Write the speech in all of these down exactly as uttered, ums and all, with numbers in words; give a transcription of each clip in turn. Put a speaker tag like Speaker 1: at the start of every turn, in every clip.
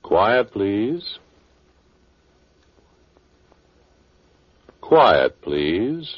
Speaker 1: Quiet, please. Quiet, please.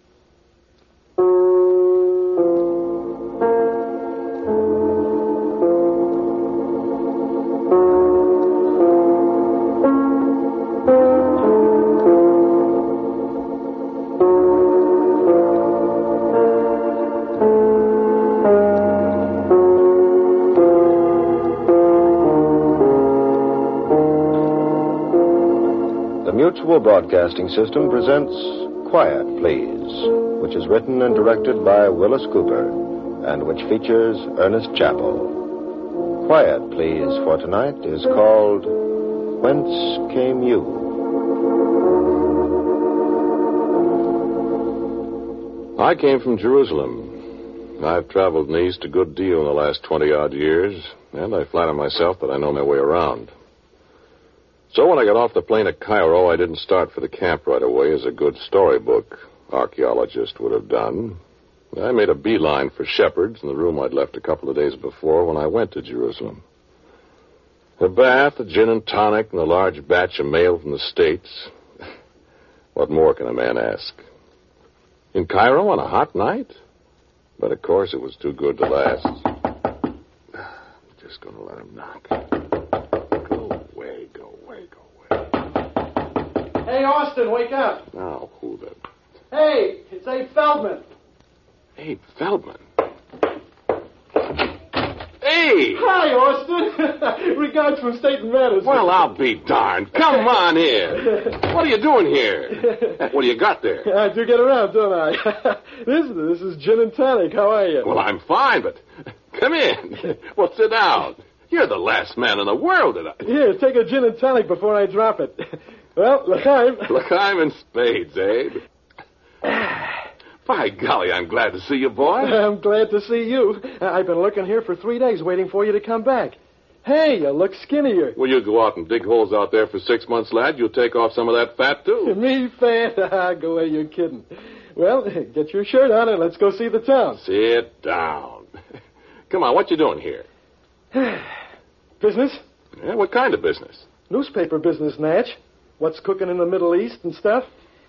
Speaker 2: Mutual Broadcasting System presents Quiet, Please, which is written and directed by Willis Cooper and which features Ernest Chappell. Quiet, Please, for tonight is called Whence Came You?
Speaker 1: I came from Jerusalem. I've traveled in the East a good deal in the last twenty-odd years, and I flatter myself that I know my way around. So when I got off the plane at Cairo, I didn't start for the camp right away as a good storybook archaeologist would have done. I made a beeline for Shepherd's in the room I'd left a couple of days before when I went to Jerusalem. A bath, a gin and tonic, and a large batch of mail from the States. What more can a man ask? In Cairo on a hot night? But, of course, it was too good to last. I'm just going to let him knock.
Speaker 3: Hey, Austin, wake up.
Speaker 1: Now, who the...
Speaker 3: Hey, it's Abe Feldman.
Speaker 1: Abe Feldman? Hey!
Speaker 3: Hi, Austin. Regards from State and Matters.
Speaker 1: Well, I'll be darned. Come on here. What are you doing here? What do you got there?
Speaker 3: I do get around, don't I? this, this is gin and tonic. How are you?
Speaker 1: Well, I'm fine, but come in. Well, sit down. You're the last man in the world that I...
Speaker 3: Here, take a gin and tonic before I drop it. Well, l'chaim.
Speaker 1: L'chaim in spades, Abe. By golly, I'm glad to see you, boy.
Speaker 3: I'm glad to see you. I've been looking here for three days waiting for you to come back. Hey, you look skinnier.
Speaker 1: Well, you go out and dig holes out there for six months, lad. You'll take off some of that fat, too.
Speaker 3: Me fat? Go away, you're kidding. Well, get your shirt on and let's go see the town.
Speaker 1: Sit down. Come on, what you doing here?
Speaker 3: Business?
Speaker 1: Yeah, what kind of business?
Speaker 3: Newspaper business, Natch. What's cooking in the Middle East and stuff?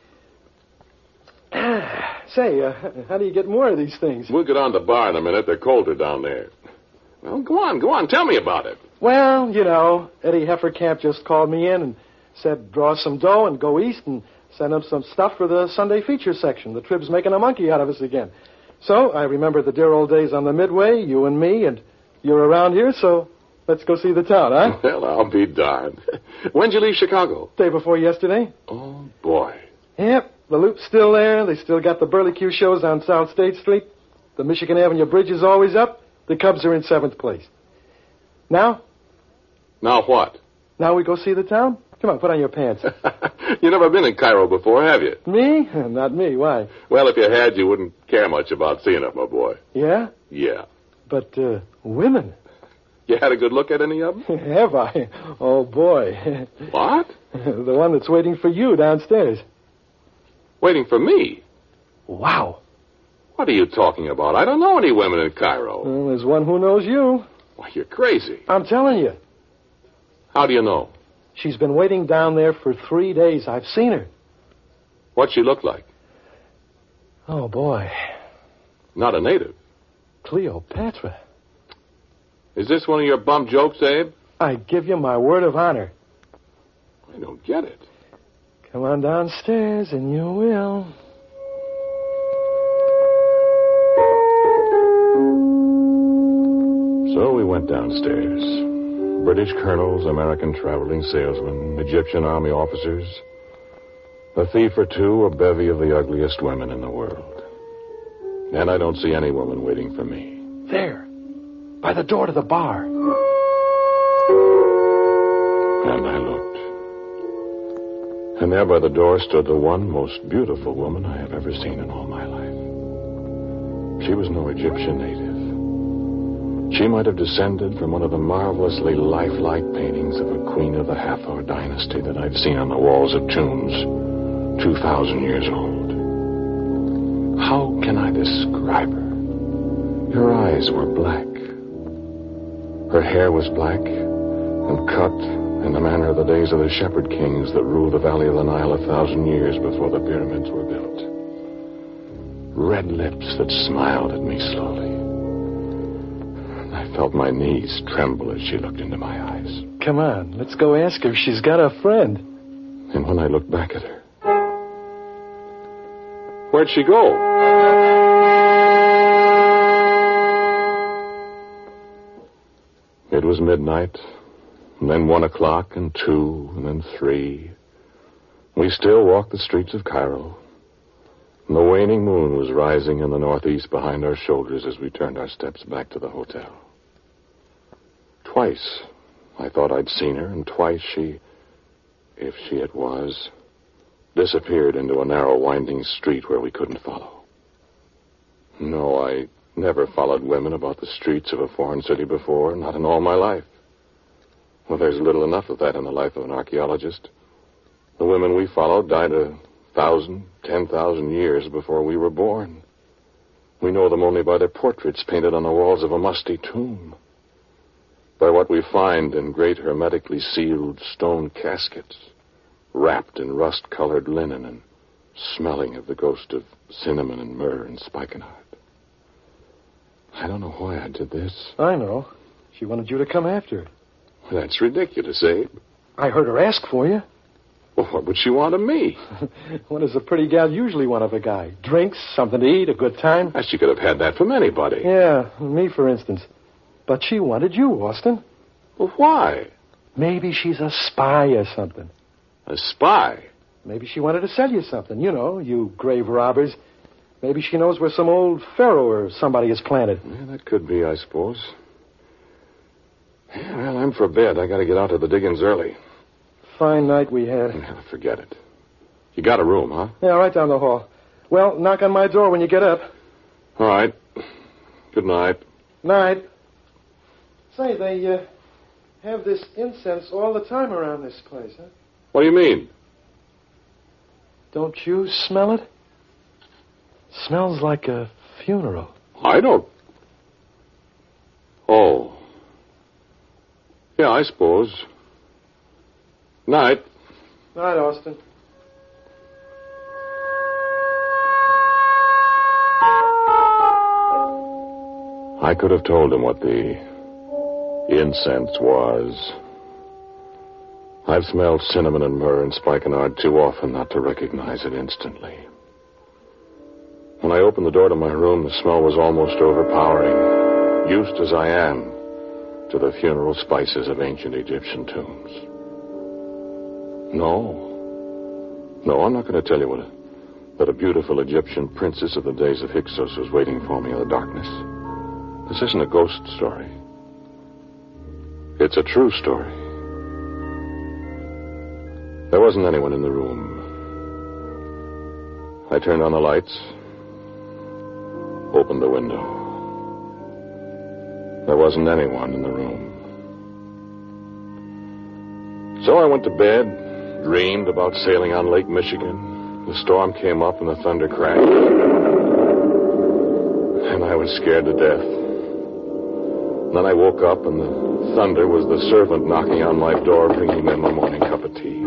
Speaker 3: Say, uh, how do you get more of these things?
Speaker 1: We'll get on the bar in a minute. They're colder down there. Well, go on, go on. Tell me about it.
Speaker 3: Well, you know, Eddie Hefferkamp just called me in and said draw some dough and go east and send him some stuff for the Sunday feature section. The Trib's making a monkey out of us again. So I remember the dear old days on the Midway, you and me, and you're around here, so... Let's go see the town, huh?
Speaker 1: Well, I'll be darned. When'd you leave Chicago?
Speaker 3: Day before yesterday.
Speaker 1: Oh, boy.
Speaker 3: Yep, the loop's still there. They still got the Burlicue shows on South State Street. The Michigan Avenue Bridge is always up. The Cubs are in seventh place. Now?
Speaker 1: Now what?
Speaker 3: Now we go see the town? Come on, put on your pants.
Speaker 1: You never been in Cairo before, have you?
Speaker 3: Me? Not me. Why?
Speaker 1: Well, if you had, you wouldn't care much about seeing it, my boy.
Speaker 3: Yeah?
Speaker 1: Yeah.
Speaker 3: But, uh, women...
Speaker 1: You had a good look at any of them?
Speaker 3: Have I? Oh, boy.
Speaker 1: What?
Speaker 3: The one that's waiting for you downstairs.
Speaker 1: Waiting for me?
Speaker 3: Wow.
Speaker 1: What are you talking about? I don't know any women in Cairo.
Speaker 3: Well, there's one who knows you.
Speaker 1: Why, you're crazy.
Speaker 3: I'm telling you.
Speaker 1: How do you know?
Speaker 3: She's been waiting down there for three days. I've seen her.
Speaker 1: What's she look like?
Speaker 3: Oh, boy.
Speaker 1: Not a native.
Speaker 3: Cleopatra.
Speaker 1: Is this one of your bum jokes, Abe?
Speaker 3: I give you my word of honor.
Speaker 1: I don't get it.
Speaker 3: Come on downstairs and you will.
Speaker 1: So we went downstairs. British colonels, American traveling salesmen, Egyptian army officers. A thief or two, a bevy of the ugliest women in the world. And I don't see any woman waiting for me.
Speaker 3: There. By the door to the bar.
Speaker 1: And I looked. And there by the door stood the one most beautiful woman I have ever seen in all my life. She was no Egyptian native. She might have descended from one of the marvelously lifelike paintings of a queen of the Hathor dynasty that I've seen on the walls of tombs two thousand years old. How can I describe her? Her eyes were black. Her hair was black and cut in the manner of the days of the shepherd kings that ruled the valley of the Nile a thousand years before the pyramids were built. Red lips that smiled at me slowly. I felt my knees tremble as she looked into my eyes.
Speaker 3: Come on, let's go ask her if she's got a friend.
Speaker 1: And when I looked back at her, where'd she go? It was midnight, and then one o'clock, and two, and then three. We still walked the streets of Cairo, and the waning moon was rising in the northeast behind our shoulders as we turned our steps back to the hotel. Twice I thought I'd seen her, and twice she, if she it was, disappeared into a narrow, winding street where we couldn't follow. No, I never followed women about the streets of a foreign city before, not in all my life. Well, there's little enough of that in the life of an archaeologist. The women we followed died a thousand, ten thousand years before we were born. We know them only by their portraits painted on the walls of a musty tomb, by what we find in great hermetically sealed stone caskets, wrapped in rust-colored linen and smelling of the ghost of cinnamon and myrrh and spikenard. I don't know why I did this.
Speaker 3: I know. She wanted you to come after her.
Speaker 1: Well, that's ridiculous, Abe.
Speaker 3: I heard her ask for you.
Speaker 1: Well, what would she want of me?
Speaker 3: What does a pretty gal usually want of a guy? Drinks, something to eat, a good time?
Speaker 1: Well, she could have had that from anybody.
Speaker 3: Yeah, me, for instance. But she wanted you, Austin.
Speaker 1: Well, why?
Speaker 3: Maybe she's a spy or something.
Speaker 1: A spy?
Speaker 3: Maybe she wanted to sell you something. You know, you grave robbers. Maybe she knows where some old pharaoh or somebody is planted.
Speaker 1: Yeah, that could be, I suppose. Yeah, well, I'm for bed. I got to get out to the diggings early.
Speaker 3: Fine night we had.
Speaker 1: Yeah, forget it. You got a room, huh?
Speaker 3: Yeah, right down the hall. Well, knock on my door when you get up.
Speaker 1: All right. Good night.
Speaker 3: Night. Say, they uh, have this incense all the time around this place, huh?
Speaker 1: What do you mean?
Speaker 3: Don't you smell it? Smells like a funeral.
Speaker 1: I don't. Oh. Yeah, I suppose. Night.
Speaker 3: Night, Austin.
Speaker 1: I could have told him what the incense was. I've smelled cinnamon and myrrh and spikenard too often not to recognize it instantly. When I opened the door to my room, the smell was almost overpowering, used as I am to the funeral spices of ancient Egyptian tombs. No. No, I'm not going to tell you what a, that a beautiful Egyptian princess of the days of Hyksos was waiting for me in the darkness. This isn't a ghost story. It's a true story. There wasn't anyone in the room. I turned on the lights, opened the window. There wasn't anyone in the room. So I went to bed, dreamed about sailing on Lake Michigan. The storm came up and the thunder crashed. And I was scared to death. Then I woke up and the thunder was the servant knocking on my door, bringing me my morning cup of tea.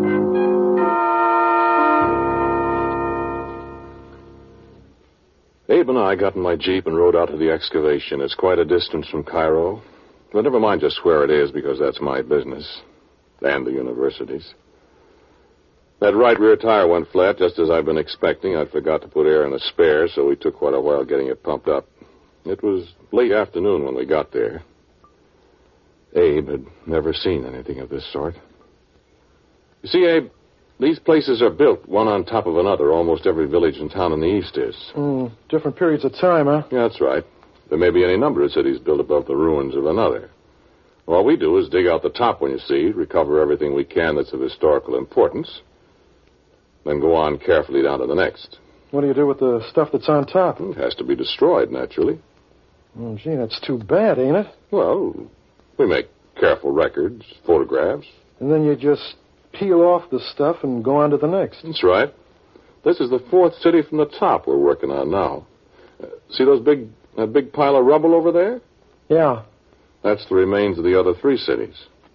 Speaker 1: Abe and I got in my Jeep and rode out to the excavation. It's quite a distance from Cairo. But never mind just where it is, because that's my business. And the university's. That right rear tire went flat just as I'd been expecting. I forgot to put air in the spare, so we took quite a while getting it pumped up. It was late afternoon when we got there. Abe had never seen anything of this sort. You see, Abe, these places are built one on top of another. Almost every village and town in the east is.
Speaker 3: Mm, different periods of time, huh?
Speaker 1: Yeah, that's right. There may be any number of cities built above the ruins of another. All we do is dig out the top one, you see, recover everything we can that's of historical importance, then go on carefully down to the next.
Speaker 3: What do you do with the stuff that's on top?
Speaker 1: It has to be destroyed, naturally.
Speaker 3: Oh, gee, that's too bad, ain't it?
Speaker 1: Well, we make careful records, photographs.
Speaker 3: And then you just peel off the stuff and go on to the next.
Speaker 1: That's right. This is the fourth city from the top we're working on now. Uh, see those big, that big pile of rubble over there?
Speaker 3: Yeah.
Speaker 1: That's the remains of the other three cities.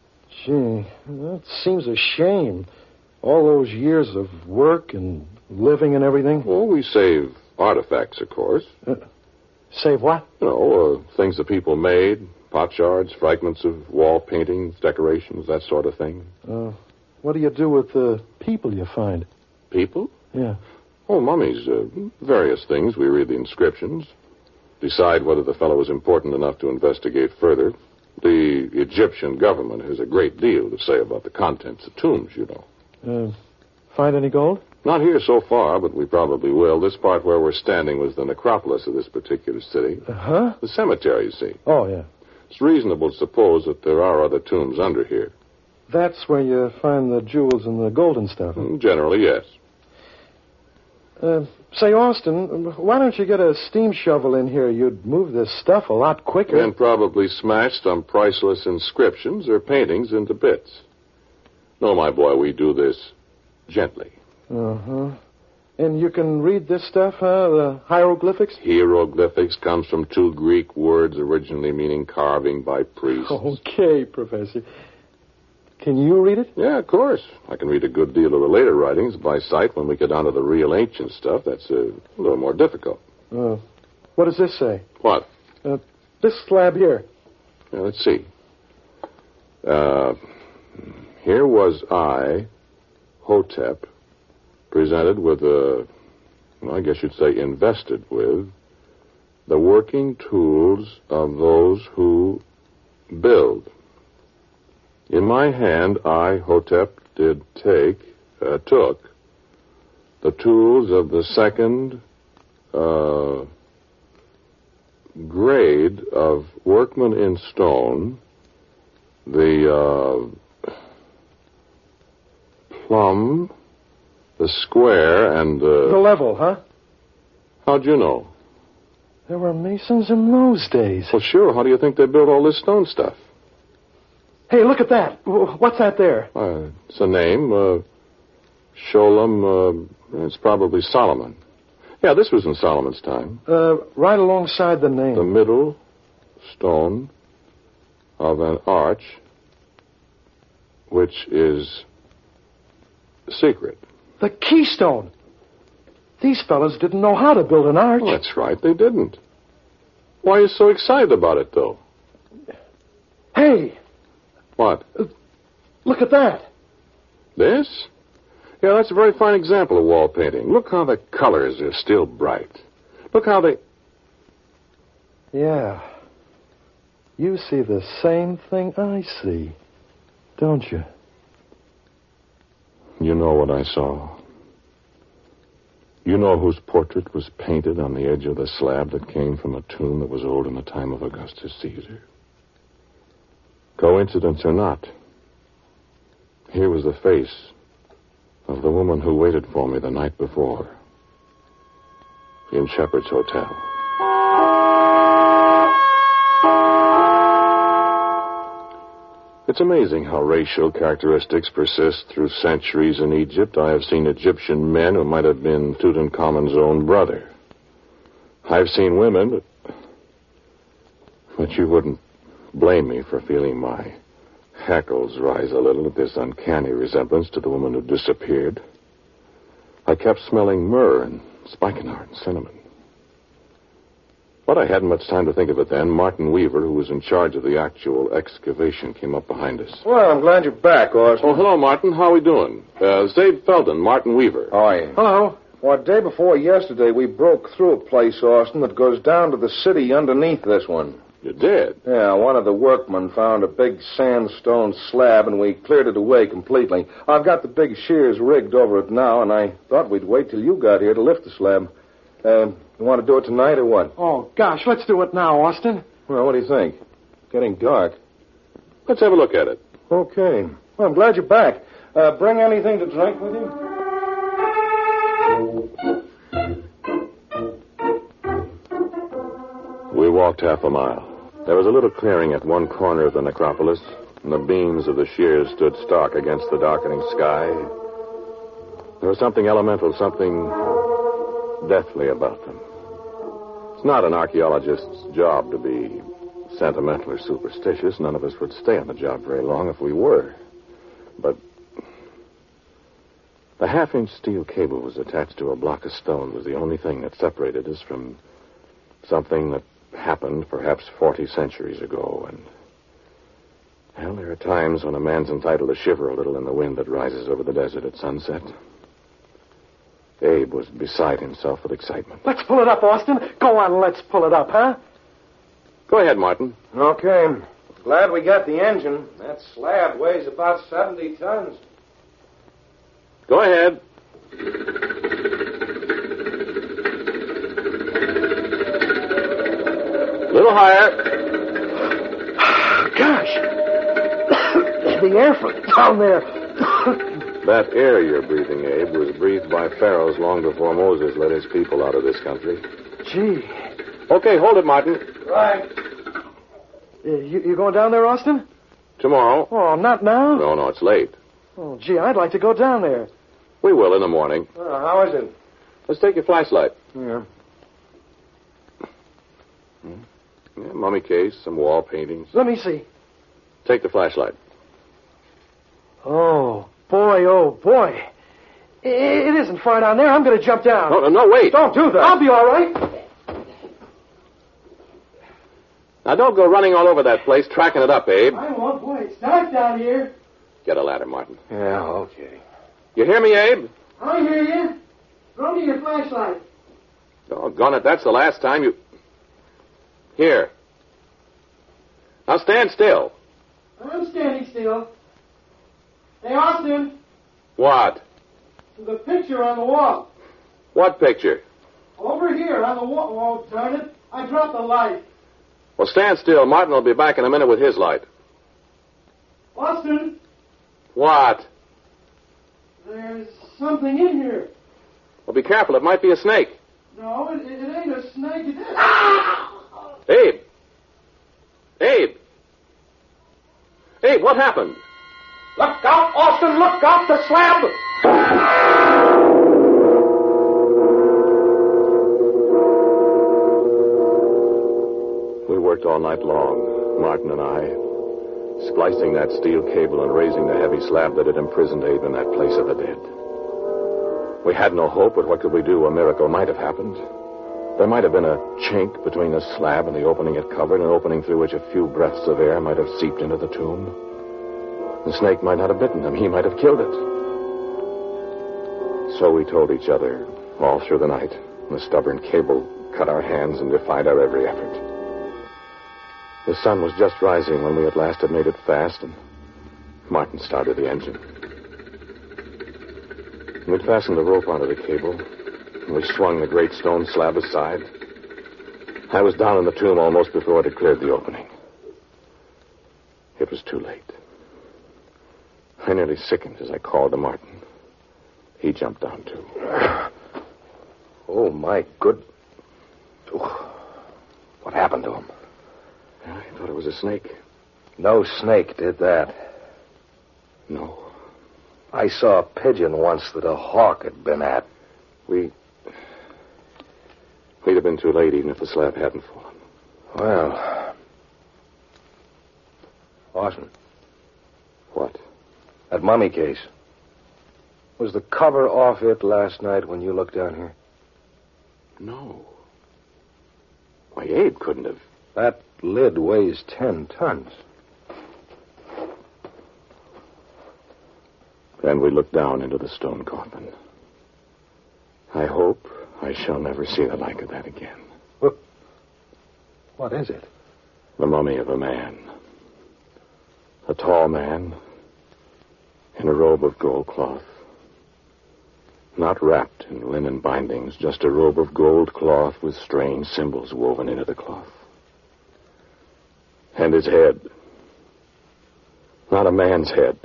Speaker 3: Gee, that seems a shame. All those years of work and living and everything.
Speaker 1: Well, we save artifacts, of course.
Speaker 3: Uh, save what?
Speaker 1: You know, uh, things that people made, pot shards, fragments of wall paintings, decorations, that sort of thing.
Speaker 3: Uh, what do you do with the people you find?
Speaker 1: People?
Speaker 3: Yeah.
Speaker 1: Oh, mummies. Uh, various things. We read the inscriptions. Decide whether the fellow is important enough to investigate further. The Egyptian government has a great deal to say about the contents of tombs, you know.
Speaker 3: Uh, find any gold?
Speaker 1: Not here so far, but we probably will. This part where we're standing was the necropolis of this particular city.
Speaker 3: Uh-huh.
Speaker 1: The cemetery, you see.
Speaker 3: Oh, yeah.
Speaker 1: It's reasonable to suppose that there are other tombs under here.
Speaker 3: That's where you find the jewels and the gold and stuff. Huh?
Speaker 1: Generally, yes.
Speaker 3: Uh, say, Austin, why don't you get a steam shovel in here? You'd move this stuff a lot quicker.
Speaker 1: And probably smash some priceless inscriptions or paintings into bits. No, my boy, we do this gently.
Speaker 3: Uh-huh. And you can read this stuff, huh? The hieroglyphics?
Speaker 1: Hieroglyphics comes from two Greek words originally meaning carving by priests.
Speaker 3: Okay, Professor. Can you read it?
Speaker 1: Yeah, of course. I can read a good deal of the later writings by sight. When we get down to the real ancient stuff, that's a little more difficult.
Speaker 3: Uh, what does this say?
Speaker 1: What?
Speaker 3: Uh, this slab here.
Speaker 1: Yeah, let's see. Uh, here was I, Hotep, presented with a, well, I guess you'd say invested with, the working tools of those who build. In my hand, I, Hotep, did take, uh, took, the tools of the second uh, grade of workmen in stone, the uh, plumb, the square, and the...
Speaker 3: The level, huh?
Speaker 1: How'd you know?
Speaker 3: There were masons in those days.
Speaker 1: Well, sure. How do you think they built all this stone stuff?
Speaker 3: Hey, look at that. What's that there?
Speaker 1: Uh, it's a name. Uh, Sholem. Uh, it's probably Solomon. Yeah, this was in Solomon's time.
Speaker 3: Uh, right alongside the name.
Speaker 1: The middle stone of an arch, which is secret.
Speaker 3: The keystone. These fellas didn't know how to build an arch.
Speaker 1: Well, that's right. They didn't. Why are you so excited about it, though?
Speaker 3: Hey.
Speaker 1: What?
Speaker 3: Uh, look at that.
Speaker 1: This? Yeah, that's a very fine example of wall painting. Look how the colors are still bright. Look how they...
Speaker 3: Yeah. You see the same thing I see, don't you?
Speaker 1: You know what I saw. You know whose portrait was painted on the edge of the slab that came from a tomb that was old in the time of Augustus Caesar? Coincidence or not, here was the face of the woman who waited for me the night before in Shepherd's Hotel. It's amazing how racial characteristics persist through centuries in Egypt. I have seen Egyptian men who might have been Tutankhamun's own brother. I've seen women, but, but you wouldn't blame me for feeling my hackles rise a little at this uncanny resemblance to the woman who disappeared. I kept smelling myrrh and spikenard and cinnamon. But I hadn't much time to think of it then. Martin Weaver, who was in charge of the actual excavation, came up behind us.
Speaker 2: Well, I'm glad you're back, Austin.
Speaker 1: Oh, hello, Martin. How are we doing? Uh, Zabe Felden, Martin Weaver.
Speaker 2: How are you?
Speaker 3: Hello.
Speaker 2: Well, day before yesterday, we broke through a place, Austin, that goes down to the city underneath this one.
Speaker 1: You did?
Speaker 2: Yeah, one of the workmen found a big sandstone slab, and we cleared it away completely. I've got the big shears rigged over it now, and I thought we'd wait till you got here to lift the slab. Uh, you want to do it tonight or what?
Speaker 3: Oh, gosh, let's do it now, Austin.
Speaker 2: Well, what do you think? Getting dark.
Speaker 1: Let's have a look at it.
Speaker 2: Okay. Well, I'm glad you're back. Uh, bring anything to drink with you?
Speaker 1: We walked half a mile. There was a little clearing at one corner of the necropolis, and the beams of the shears stood stark against the darkening sky. There was something elemental, something deathly about them. It's not an archaeologist's job to be sentimental or superstitious, none of us would stay on the job very long if we were. But the half-inch steel cable was attached to a block of stone was the only thing that separated us from something that happened perhaps forty centuries ago. And, well, there are times when a man's entitled to shiver a little in the wind that rises over the desert at sunset. Abe was beside himself with excitement.
Speaker 3: Let's pull it up, Austin. Go on, let's pull it up, huh?
Speaker 1: Go ahead, Martin.
Speaker 4: Okay. Glad we got the engine. That slab weighs about seventy tons.
Speaker 1: Go ahead. A little higher.
Speaker 3: Gosh. The air from down there.
Speaker 1: That air you're breathing, Abe, was breathed by pharaohs long before Moses led his people out of this country.
Speaker 3: Gee.
Speaker 1: Okay, hold it, Martin.
Speaker 4: Right.
Speaker 3: Uh, you, you going down there, Austin?
Speaker 1: Tomorrow.
Speaker 3: Oh, not now?
Speaker 1: No, no, it's late.
Speaker 3: Oh, gee, I'd like to go down there.
Speaker 1: We will in the morning.
Speaker 4: Uh, how is it?
Speaker 1: Let's take your flashlight.
Speaker 4: Yeah.
Speaker 1: Yeah, mummy case, some wall paintings.
Speaker 3: Let me see.
Speaker 1: Take the flashlight.
Speaker 3: Oh, boy, oh, boy. It, it isn't far down there. I'm going to jump down.
Speaker 1: No, no, no, wait.
Speaker 3: Don't do that. I'll be all right.
Speaker 1: Now, don't go running all over that place, tracking it up, Abe.
Speaker 3: I won't, boy. It's dark down here.
Speaker 1: Get a ladder, Martin.
Speaker 4: Yeah, okay.
Speaker 1: You hear me, Abe?
Speaker 3: I hear you. Throw me your flashlight.
Speaker 1: Doggone it, that's the last time you... Here. Now stand still.
Speaker 3: I'm standing still. Hey, Austin,
Speaker 1: What?
Speaker 3: the picture on the wall.
Speaker 1: What picture?
Speaker 3: Over here on the wall. Oh, darn it. I dropped the light.
Speaker 1: Well, stand still. Martin will be back in a minute with his light.
Speaker 3: Austin,
Speaker 1: What?
Speaker 3: there's something in here.
Speaker 1: Well, be careful. It might be a snake.
Speaker 3: No, it, it ain't a snake. It...
Speaker 1: Abe! Abe! Abe, what happened?
Speaker 4: Look out, Austin! Look out! The slab!
Speaker 1: We worked all night long, Martin and I, splicing that steel cable and raising the heavy slab that had imprisoned Abe in that place of the dead. We had no hope, but what could we do? A miracle might have happened. There might have been a chink between the slab and the opening it covered, an opening through which a few breaths of air might have seeped into the tomb. The snake might not have bitten him. He might have killed it. So we told each other all through the night. The stubborn cable cut our hands and defied our every effort. The sun was just rising when we at last had made it fast, and Martin started the engine. We'd fastened the rope onto the cable, and we swung the great stone slab aside. I was down in the tomb almost before it had cleared the opening. It was too late. I nearly sickened as I called to Martin. He jumped down, too.
Speaker 4: Oh, my good... Oh. What happened to him?
Speaker 1: I thought it was a snake.
Speaker 4: No snake did that.
Speaker 1: No.
Speaker 4: I saw a pigeon once that a hawk had been at.
Speaker 1: We... We'd have been too late even if the slab hadn't fallen.
Speaker 4: Well... Austin.
Speaker 1: What?
Speaker 4: That mummy case. Was the cover off it last night when you looked down here?
Speaker 1: No. Why, Abe couldn't have...
Speaker 4: That lid weighs ten tons.
Speaker 1: Then we looked down into the stone coffin. I hope I shall never see the like of that again.
Speaker 4: What? What is it?
Speaker 1: The mummy of a man. A tall man in a robe of gold cloth. Not wrapped in linen bindings, just a robe of gold cloth with strange symbols woven into the cloth. And his head. Not a man's head.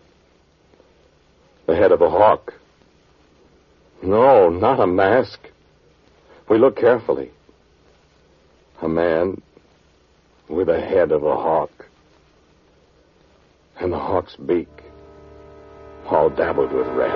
Speaker 1: The head of a hawk. No, not a mask. We looked carefully. A man with a head of a hawk. And the hawk's beak, all dabbled with red.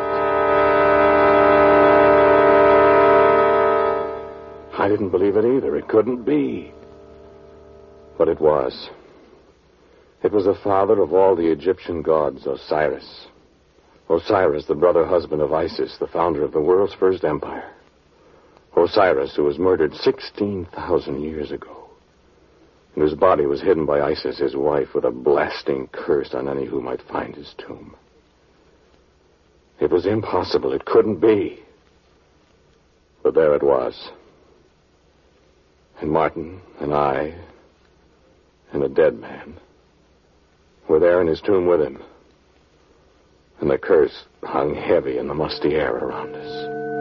Speaker 1: I didn't believe it either. It couldn't be. But it was. It was the father of all the Egyptian gods, Osiris. Osiris, the brother husband of Isis, the founder of the world's first empire. Osiris, who was murdered sixteen thousand years ago, and whose body was hidden by Isis, his wife, with a blasting curse on any who might find his tomb. It was impossible. It couldn't be. But there it was. And Martin and I and a dead man were there in his tomb with him. And the curse hung heavy in the musty air around us.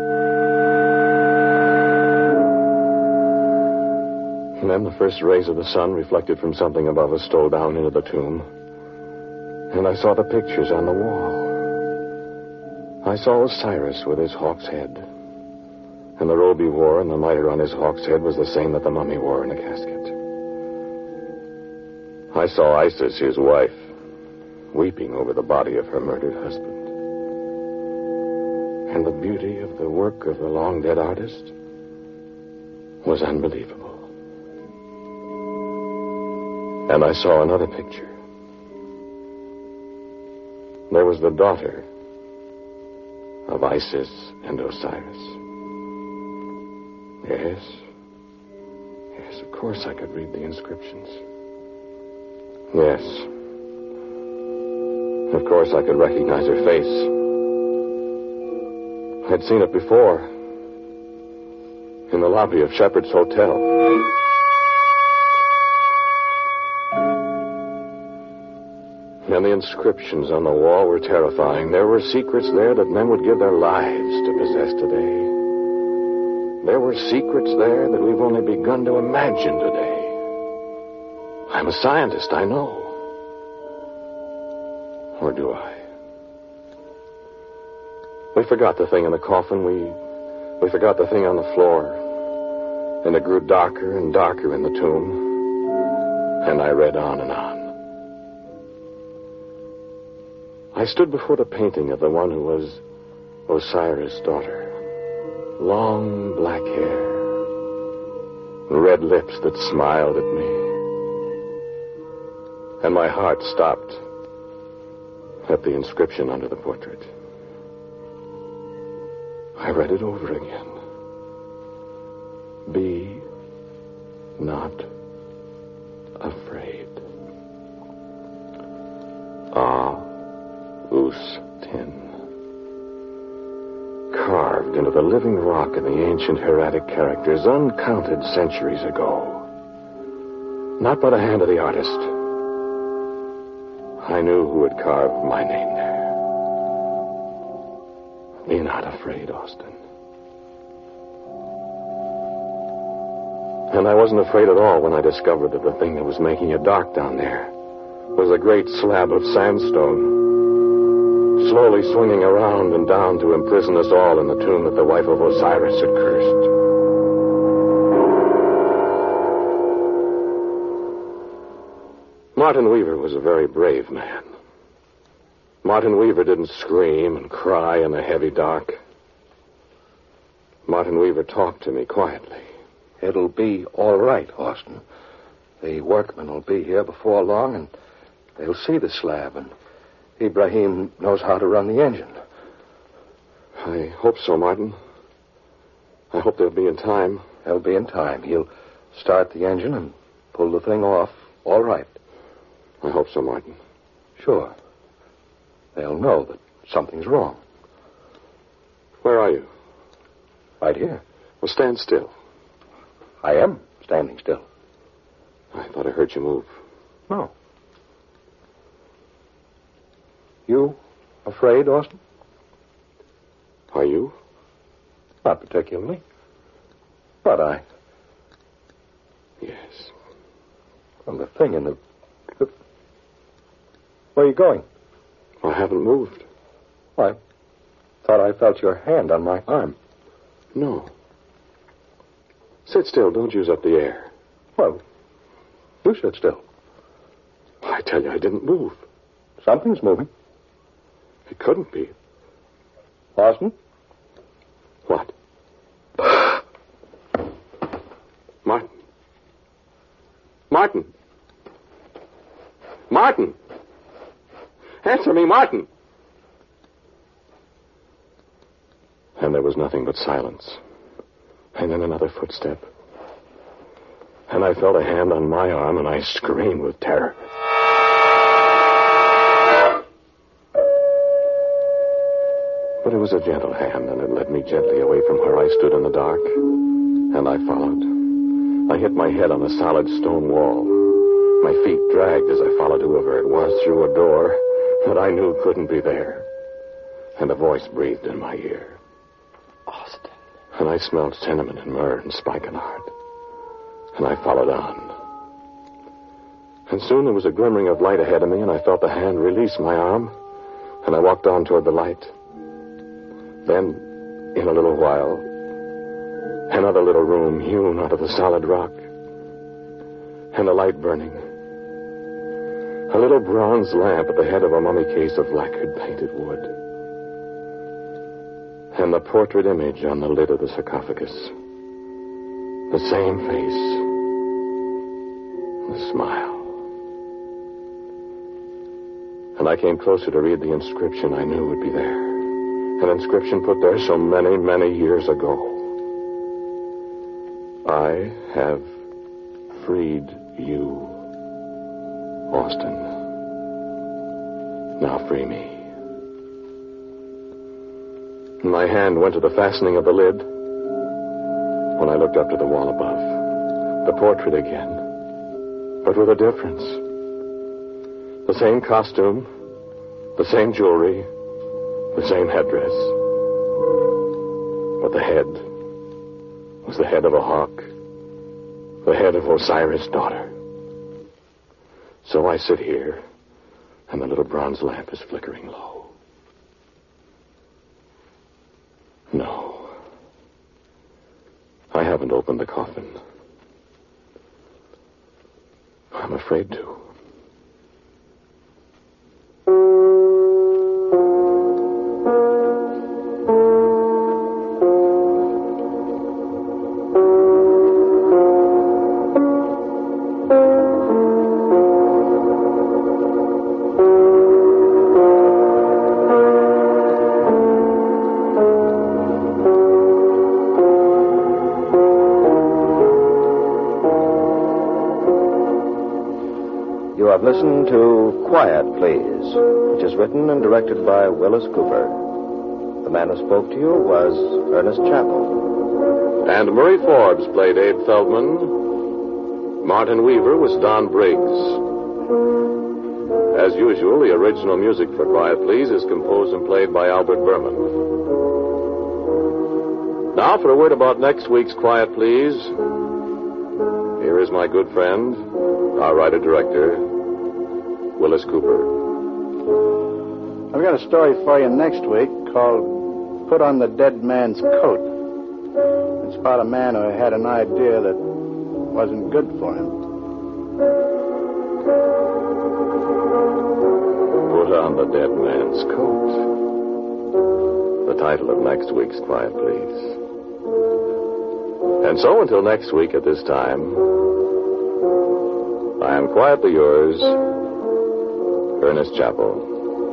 Speaker 1: And then the first rays of the sun, reflected from something above us, stole down into the tomb. And I saw the pictures on the wall. I saw Osiris with his hawk's head. And the robe he wore and the mitre on his hawk's head was the same that the mummy wore in a casket. I saw Isis, his wife, weeping over the body of her murdered husband. And the beauty of the work of the long-dead artist was unbelievable. And I saw another picture. There was the daughter of Isis and Osiris. Yes. Yes, of course I could read the inscriptions. Yes. Of course I could recognize her face. I'd seen it before. In the lobby of Shepherd's Hotel. And the inscriptions on the wall were terrifying. There were secrets there that men would give their lives to possess today. There were secrets there that we've only begun to imagine today. I'm a scientist, I know. Or do I? We forgot the thing in the coffin. We, we forgot the thing on the floor. And it grew darker and darker in the tomb. And I read on and on. I stood before the painting of the one who was Osiris' daughter. Long black hair. Red lips that smiled at me. And my heart stopped at the inscription under the portrait. I read it over again. Be not afraid. Ah. Us Tin. Carved into the living rock of the ancient hieratic characters uncounted centuries ago. Not by the hand of the artist. I knew who had carved my name there. Be not afraid, Austin. And I wasn't afraid at all when I discovered that the thing that was making it dark down there was a great slab of sandstone, slowly swinging around and down to imprison us all in the tomb that the wife of Osiris had cursed. Martin Weaver was a very brave man. Martin Weaver didn't scream and cry in the heavy dark. Martin Weaver talked to me quietly.
Speaker 4: It'll be all right, Austin. The workmen will be here before long, and they'll see the slab, and Ibrahim knows how to run the engine.
Speaker 1: I hope so, Martin. I hope they'll be in time.
Speaker 4: They'll be in time. He'll start the engine and pull the thing off. All right.
Speaker 1: I hope so, Martin.
Speaker 4: Sure. They'll know that something's wrong.
Speaker 1: Where are you?
Speaker 4: Right here.
Speaker 1: Well, stand still.
Speaker 4: I am standing still.
Speaker 1: I thought I heard you move.
Speaker 4: No. You afraid, Austin?
Speaker 1: Are you?
Speaker 4: Not particularly. But I...
Speaker 1: Yes.
Speaker 4: Well, the thing in the... the... Where are you going?
Speaker 1: I haven't moved.
Speaker 4: I thought I felt your hand on my arm.
Speaker 1: No. Sit still. Don't use up the air.
Speaker 4: Well, you sit still.
Speaker 1: I tell you, I didn't move.
Speaker 4: Something's moving.
Speaker 1: It couldn't be.
Speaker 4: Austin?
Speaker 1: What? Martin. Martin. Martin! Answer me, Martin! And there was nothing but silence. And then another footstep. And I felt a hand on my arm, and I screamed with terror. But it was a gentle hand, and it led me gently away from where I stood in the dark. And I followed. I hit my head on a solid stone wall. My feet dragged as I followed whoever it was through a door that I knew couldn't be there. And a voice breathed in my ear.
Speaker 3: Austin.
Speaker 1: And I smelled cinnamon and myrrh and spikenard. And I followed on. And soon there was a glimmering of light ahead of me, and I felt the hand release my arm, and I walked on toward the light. Then, in a little while, another little room hewn out of the solid rock, and a light burning. A little bronze lamp at the head of a mummy case of lacquered painted wood. And the portrait image on the lid of the sarcophagus. The same face. The smile. And I came closer to read the inscription I knew would be there. An inscription put there so many, many years ago. I have freed you, Austin. Now free me. My hand went to the fastening of the lid when I looked up to the wall above. The portrait again, but with a difference. The same costume, the same jewelry, the same headdress. But the head was the head of a hawk, the head of Osiris' daughter. So I sit here, and the little bronze lamp is flickering low. No. I haven't opened the coffin. I'm afraid to.
Speaker 2: You have listened to Quiet, Please, which is written and directed by Willis Cooper. The man who spoke to you was Ernest Chappell.
Speaker 1: And Murray Forbes played Abe Feldman. Martin Weaver was Don Briggs. As usual, the original music for Quiet, Please is composed and played by Albert Berman. Now for a word about next week's Quiet, Please. Here is my good friend, our writer-director, Willis Cooper.
Speaker 5: I've got a story for you next week called Put on the Dead Man's Coat. It's about a man who had an idea that wasn't good for him.
Speaker 1: Put on the Dead Man's Coat. The title of next week's Quiet, Please. And so until next week at this time, I am quietly yours, Ernest Chappell.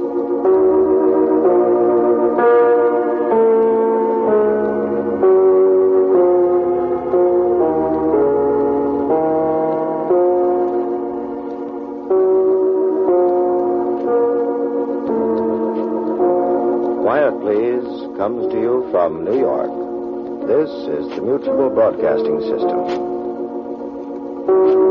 Speaker 2: Quiet, Please comes to you from New York. This is the Mutual Broadcasting System.